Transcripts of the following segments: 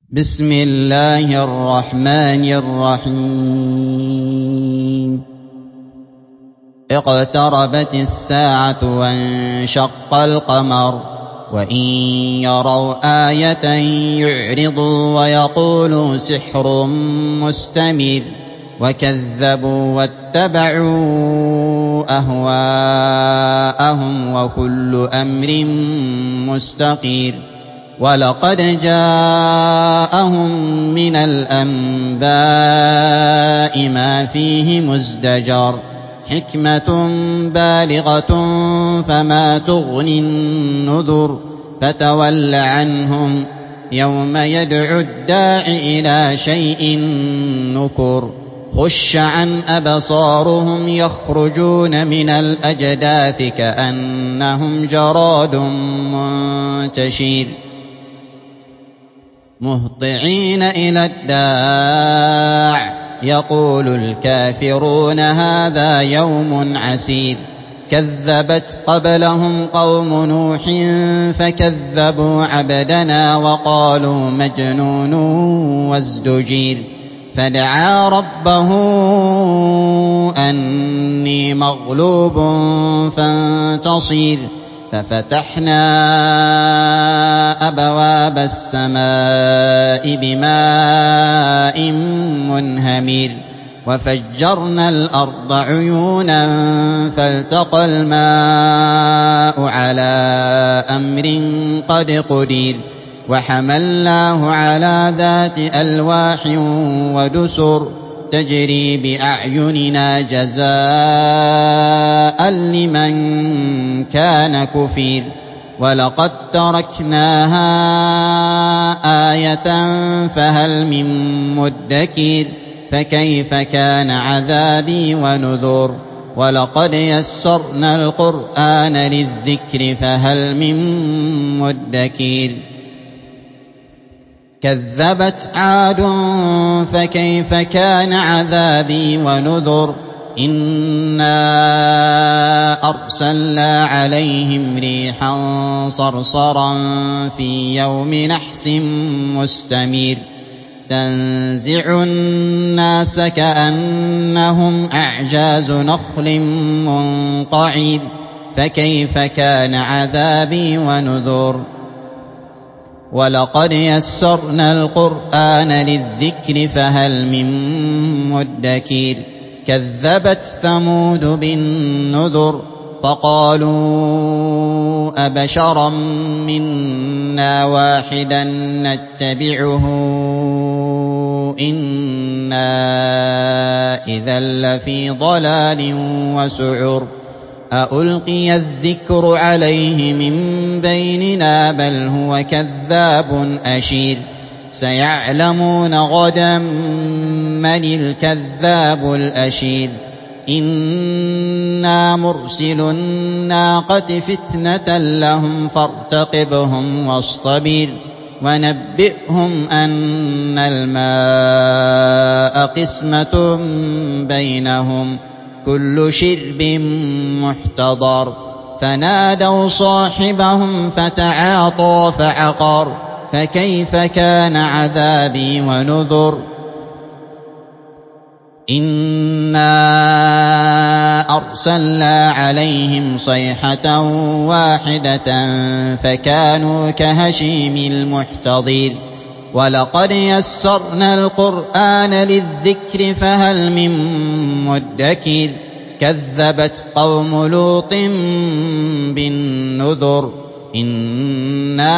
بسم الله الرحمن الرحيم اقتربت الساعة وانشق القمر وإن يروا آية يعرضوا ويقولوا سحر مستمر وكذبوا واتبعوا أهواءهم وكل أمر مستقير ولقد جاءهم من الأنباء ما فيه مزدجر حكمة بالغة فما تغني النذر فتول عنهم يوم يدعو الداع إلى شيء نكر خش عن أبصارهم يخرجون من الأجداث كأنهم جراد منتشر مهطعين إلى الداع يقول الكافرون هذا يوم عسير كذبت قبلهم قوم نوح فكذبوا عبدنا وقالوا مجنون وازدجير فدعا ربه أني مغلوب فانتصر ففتحنا أبواب السماء بماء منهمر وفجرنا الأرض عيونا فالتقى الماء على أمر قد قدر وحملناه على ذات ألواح ودسر تجري بأعيننا جزاء لمن كان كفر ولقد تركناها آية فهل من مدكر فكيف كان عذابي ونذر ولقد يسرنا القرآن للذكر فهل من مدكر كذبت عاد فكيف كان عذابي ونذر إنا أرسلنا عليهم ريحا صرصرا في يوم نحس مستمر تنزع الناس كأنهم أعجاز نخل منقعر فكيف كان عذابي ونذر ولقد يسرنا القرآن للذكر فهل من مدكر كذبت ثمود بالنذر فقالوا أبشرا منا واحدا نتبعه إنا إذا لفي ضلال وسعر أألقي الذكر عليه من بيننا بل هو كذاب أشير سيعلمون غدا من الكذاب الأشير إنا مرسل الناقة فتنة لهم فارتقبهم واصطبر ونبئهم أن الماء قسمة بينهم كل شرب محتضر فنادوا صاحبهم فتعاطى فعقر فكيف كان عذابي ونذر إنا أرسلنا عليهم صيحة واحدة فكانوا كهشيم المحتضر ولقد يسرنا القرآن للذكر فهل من مدكر كذبت قوم لوط بالنذر إنا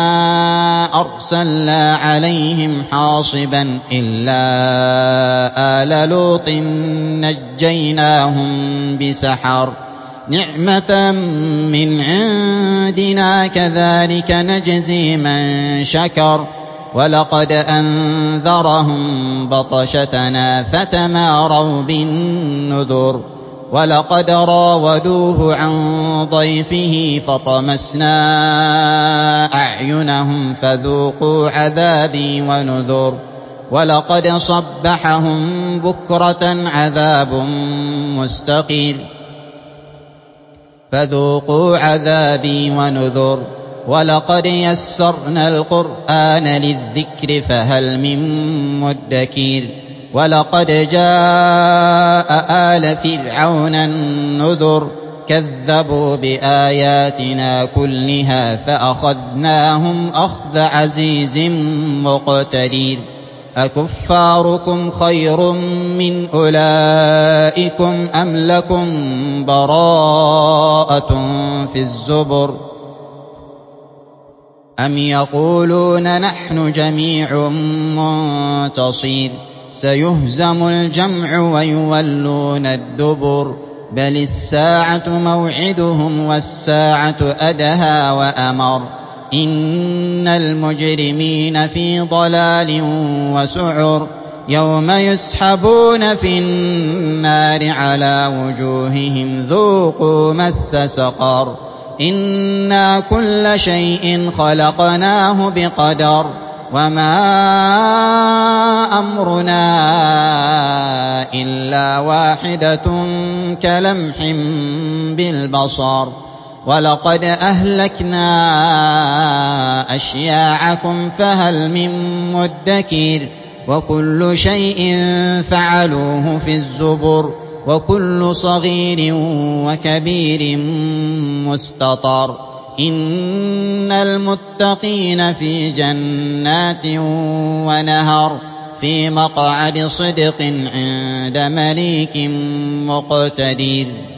أرسلنا عليهم حاصبا إلا آل لوط نجيناهم بسحر نعمة من عندنا كذلك نجزي من شكر ولقد أنذرهم بطشتنا فتماروا بالنذر ولقد راودوه عن ضيفه فطمسنا أعينهم فذوقوا عذابي ونذر ولقد صبحهم بكرة عذاب مستقير فذوقوا عذابي ونذر ولقد يسرنا القرآن للذكر فهل من مدكر ولقد جاء آل فرعون النذر كذبوا بآياتنا كلها فأخذناهم أخذ عزيز مقتدر أكفاركم خير من أولئكم أم لكم براءة في الزبر أم يقولون نحن جميع منتصر سيهزم الجمع ويولون الدبر بل الساعة موعدهم والساعة أدهى وأمر إن المجرمين في ضلال وسعر يوم يسحبون في النار على وجوههم ذوقوا مس سقر إنا كل شيء خلقناه بقدر وما أمرنا إلا واحدة كلمح بالبصر ولقد أهلكنا أشياعكم فهل من مدكر وكل شيء فعلوه في الزبر وكل صغير وكبير مستطر إن المتقين في جنات ونهر في مقعد صدق عند مليك مقتدر